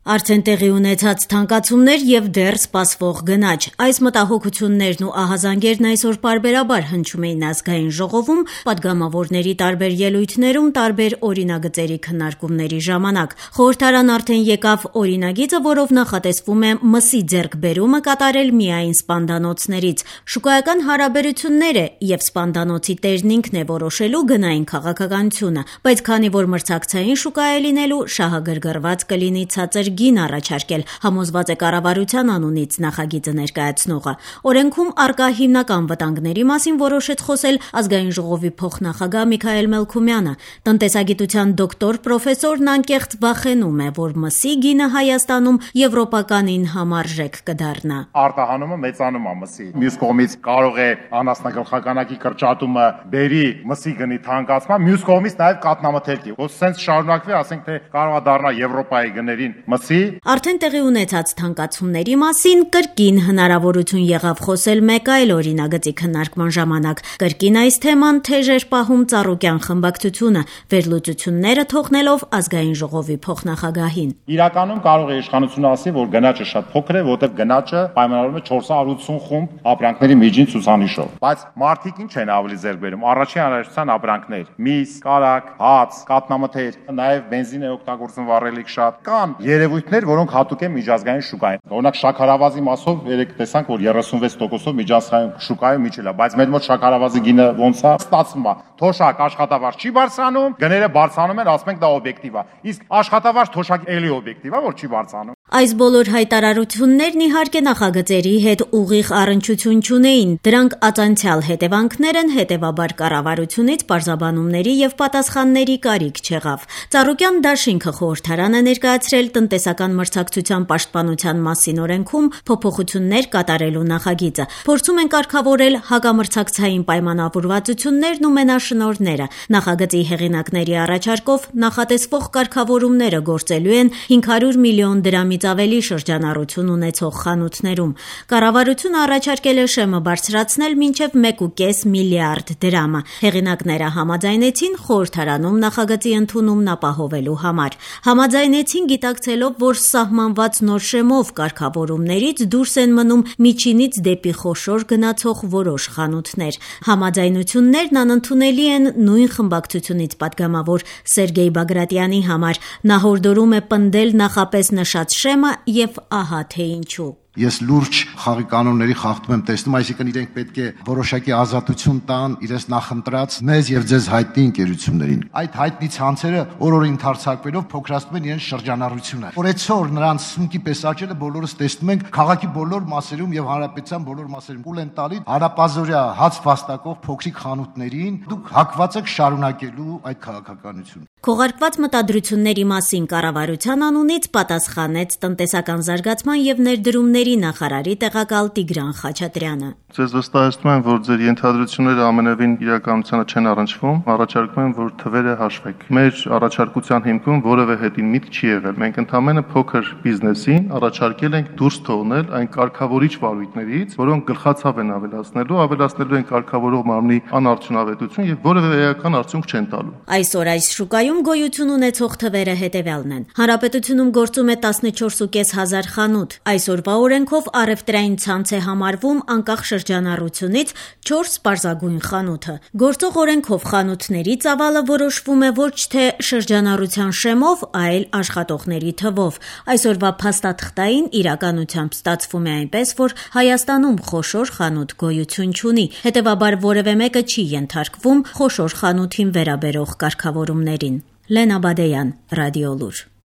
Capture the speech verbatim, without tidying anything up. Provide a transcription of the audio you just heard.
Արդեն տեղի ունեցած թանկացումներ եւ դեռ սպասվող գնաճ։ Այս մտահոգություններն ու ահազանգերն այսօր պարբերաբար հնչում էին ազգային ժողովում, պատգամավորների տարբեր ելույթներում, տարբեր օրինագծերի քննարկումների ժամանակ։ Խորհրդարան արդեն եկավ օրինագիծը, որով նախատեսվում է մսի ձեռքբերումը կատարել միայն սպանդանոցներից։ Շուկայական հարաբերությունները եւ սպանդանոցի տերն ինքն է որոշելու գնային քաղաքականությունը, բայց քանի որ մրցակցային շուկա է լինելու, շահագրգռված կլինի ցածր գին առաջարկել, համոզված է կառավարության անունից նախագիծը ներկայացնողը։ Օրենքում առկա հիմնական վտանգների մասին որոշեց խոսել ազգային ժողովի փոխնախագահ Միքայել Մելքումյանը։ Տնտեսագիտության դոկտոր պրոֆեսորն անկեղծ վախենում է, որ մսի գինը Հայաստանում եվրոպականին համարժեք կդառնա։ Արտահանումը մեծանում է մսի։ Մյուս կողմից կարող է անասնագլխականակի կրճատումը բերի մսի գնի թանկացման, մյուս կողմից նաև կատնամթերքի։ Ոնց սենց շարունակվի, ասենք թե կարող է դառնա Եվրոպայի գներին մսի։ Արդեն տեղի ունեցած թանկացումների մասին կրկին հնարավորություն եղավ խոսել մեկ այլ օրինագծի քննարկման ժամանակ։ Կրկին այս թեման թեժ էր պահում Ծառուկյան խմբակցությունը, վերլուծությունները թողնելով ազգային ժողովի փոխնախագահին։ Իրականում կարող է իշխանությունը ասի, որ գնաճը շատ փոքր է, որտեղ գնաճը պայմանավորվում է չորս հարյուր ութսուն խումբ ապրանքների միջին ցուցանիշով։ Բայց մարդիկ ինչ են ավելի ձեռք բերում։ Առաջին անհրաժեշտության ապրանքներ՝ միս, կարակ, հաց, կատնամթեր, նաև բենզին է օգտագործում վառելիք շատ։ Կան երևույթներ, որոնք հատուկ են միջազգային շուկային։ Օրինակ շաքարավազի մասով երեք տեսանք, որ երեսունվեց տոկոսով միջազգային շուկայում իջել է, բայց մեր մոտ շաքարավազի գինը ոնց է ստացվում է։ Թոշակ աշխատավարձ չի բարձրանում, գները բարձրանում են, ասում ենք դա օբյեկտիվ է։ Իսկ աշխատավարձ թոշակ էլի օբյեկտիվ է, որ չի բարձրանում։ Այս բոլոր հայտարարություններն իհարկե նախագծերի հետ ուղիղ առնչություն չունեին։ Դրանք ածանցյալ հետևանքներ են, հետևաբար կառավարությունից պարզաբանումների եւ պատասխանների կարիք չեղավ։ Ծառուկյան դաշինքը խորհրդարան է ներկայացրել տնտեսական մրցակցության պաշտպանության մասին օրենքում փոփոխություններ կատարելու նախագիծը։ Փորձում են կարգավորել հակամրցակցային պայմանավորվածություններն ու մենաշնորհները։ Նախագծի հեղինակների առաջարկով նախատեսվող կարգավորումները գործելու են հինգ հարյուր միլիոն դրամից ավելի շրջանառություն ունեցող խանութներում։ Կառավարությունը առաջարկել է շեմը բարձրացնել մինչև մեկ ու կես միլիարդ դրամը։ Հեղինակները համաձայնեցին խորհրդարանում նախագծի ընդունումն ապահովելու համար։ Համաձայնեցին գիտակցելով, որ սահմանված նոր շեմով կարգավորումներից դուրս են մնում միջինից դեպի խոշոր գնացող որոշ խանութներ։ Համաձայնություններն անընդունելի են նույն խմբակցությունից պատգամավոր Սերգեյ Բագրատյանի համար։ Նա հորդորում է պնդել նախապես նշած շեմը եւ ահա թե ինչու։ Ես լուրջ խաղի կանոնների խախտում եմ տեսնում, այսինքն իրենք պետք է որոշակի ազատություն տան իրենց նախընտրած մեզ եւ ձեզ հայտնի ընկերություններին։ Այդ հայտնի ցանցերը օր-օր ընդարձակվելով փոքրացնում են իրենց շրջանառությունը։ Օրեցօր նրանց սունկի պես աճելը բոլորս տեսնում ենք քաղաքի բոլոր մասերում եւ հանրապետության բոլոր մասերում։ Ուլ են տալի հարապազորյա հաց վաստակող փոքրիկ խանութներին, դուք հակված եք շարունակելու այդ քաղաքականությունը։ Քողարկված մտադրությունների մասին կառավարության անունից պատասխանեց տնտեսական զարգացման եւ ներդրումների նախարարի տեղակալ Տիգրան Խաչատրյանը։ Ձեզ վստահեցնում եմ, որ ձեր ենթադրությունները ամենևին իրականությանը չեն առնչվում, առաջարկում եմ, որ թվերը հաշվեք։ Մեր առաջարկության հիմքում որևէ հետին միտք չի եղել։ Մենք ընդհանրապես փոքր բիզնեսին առաջարկել ենք դուրս թողնել այն կարգավորիչ վարույթներից, որոնք գլխացավ են ավելացնելու, ավելացնելու են կարգավորող մարմնի անարդյունավետություն եւ որևէ էական արդյունք չեն տալու։ Այսօր այս շուկայում գոյություն ունեցող թվերը հետևյալն են։ Հանրապետությունում գործում է տասնչորս ու կես հազար խանութ։ Այսօրվա օրենքով առևտրային ցանց է համարվում անկախ շրջանառությունից չորս պարզագույն խանութը։ Գործող օրենքով խանութների ծավալը որոշվում է ոչ թե շրջանառության շեմով, այլ աշխատողների թվով։ Այսօրվա փաստաթղթային իրականությամբ ստացվում է այնպես, որ Հայաստանում խոշոր խանութ գոյություն չունի, հետևաբար որևէ մեկը չի ենթարկվում խոշոր խանութին վերաբերող կարգավորումներին։ Լենա Բադեյան, Ռադիոլուր։